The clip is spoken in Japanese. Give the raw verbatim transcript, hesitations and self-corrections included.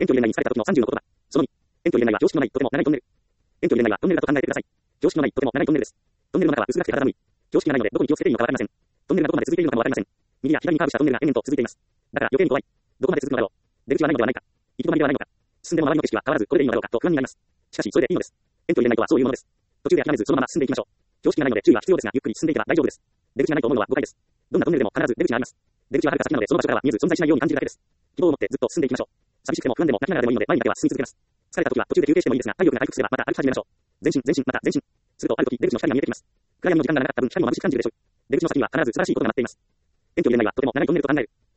遠距離恋愛に疲れた時のさんじゅうの言葉。そのに。遠距離恋愛は常識のないとても長いトンネル。遠距離恋愛はトンネルだと考えてください。常識のないとても長いトンネルです。トンネルの中は薄暗くて肌寒い。常識がないのでどこに気をつけていいのかわかりません。トンネルがどこまで続いているのかもわかりません。右や左にカーブしたトンネルが延々と続いています。だから余計に怖い。どこまで続くのだろう。出口はないのではないか。行き止まりではないのか。進んでも周りの景色は変わらずこれでいいのだろうかと不安になります。しかしそれでいいのです。遠距離恋愛とはそういうものです。途中で諦めずそのまま進んでいきましょう。常識がないので注意は必要ですがゆっくり進んでいけば大丈夫です。出口がないと思うのは誤解です。どんなトンネルでも必ず出口があります。出口は遥か先なのでその場所からは見えず存在しないように感じるだけです。希望を持ってずっと進んでいきましょう。寂しくても不安でも泣きながらでもいいので前にだけは進み続けます。疲れた時は途中で休憩してもいいですが体力が回復すればまた歩き始めましょう。前進前進また前進。するとある時出口の光が見えてきます。暗闇の時間が長かった分光も眩しく感じるでしょう。出口の先には必ず素晴らしいことが待っています。遠距離恋愛はとても長いトンネルと考える。